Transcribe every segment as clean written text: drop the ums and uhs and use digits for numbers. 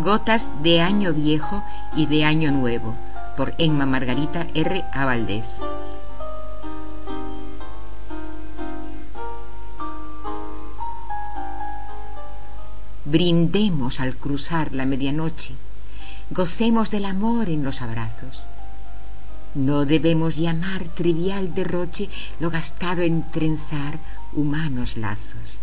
Gotas de Año Viejo y de Año Nuevo, por Emma Margarita R. A. Valdés. Brindemos al cruzar la medianoche, gocemos del amor en los abrazos. No debemos llamar trivial derroche lo gastado en trenzar humanos lazos.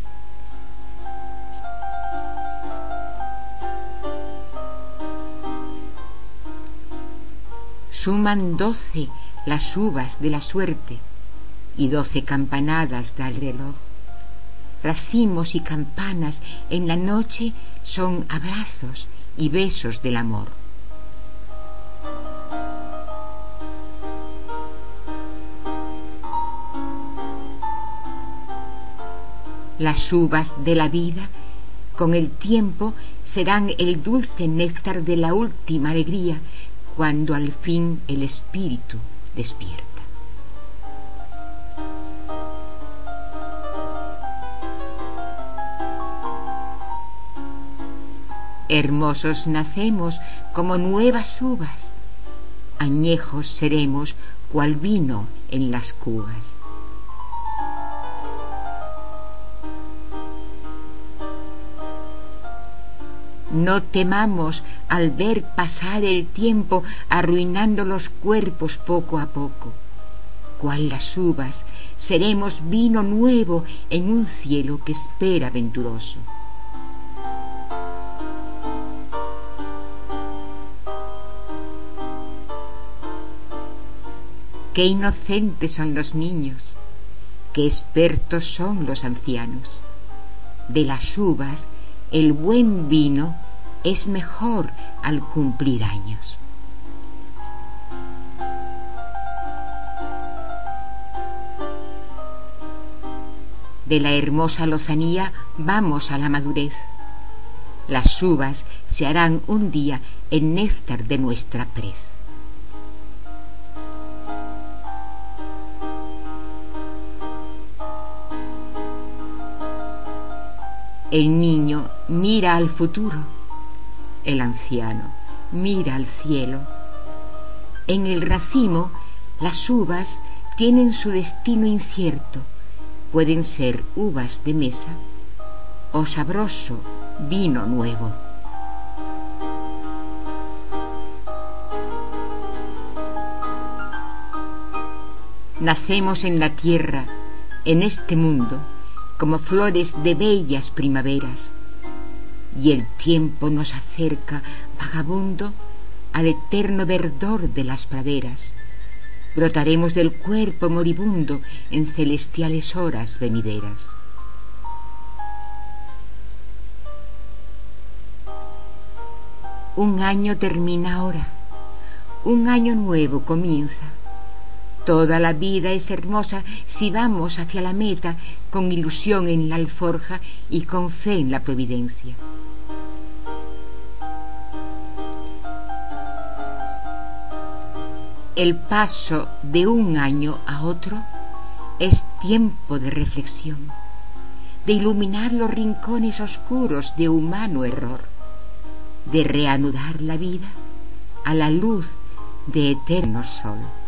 Suman 12 las uvas de la suerte y 12 campanadas da el reloj. Racimos y campanas en la noche son abrazos y besos del amor. Las uvas de la vida con el tiempo serán el dulce néctar de la última alegría, cuando al fin el espíritu despierta. Hermosos nacemos como nuevas uvas, añejos seremos cual vino en las cubas. No temamos al ver pasar el tiempo arruinando los cuerpos poco a poco. Cual las uvas, seremos vino nuevo en un cielo que espera venturoso. Qué inocentes son los niños, qué expertos son los ancianos. De las uvas, el buen vino es mejor al cumplir años. De la hermosa lozanía vamos a la madurez. Las uvas se harán un día el néctar de nuestra prez. El niño mira al futuro, el anciano mira al cielo. En el racimo, las uvas tienen su destino incierto. Pueden ser uvas de mesa o sabroso vino nuevo. Nacemos en la tierra, en este mundo, como flores de bellas primaveras, y el tiempo nos acerca, vagabundo, al eterno verdor de las praderas. Brotaremos del cuerpo moribundo en celestiales horas venideras. Un año termina ahora, un año nuevo comienza. Toda la vida es hermosa si vamos hacia la meta con ilusión en la alforja y con fe en la providencia. El paso de un año a otro es tiempo de reflexión, de iluminar los rincones oscuros de humano error, de reanudar la vida a la luz de eterno sol.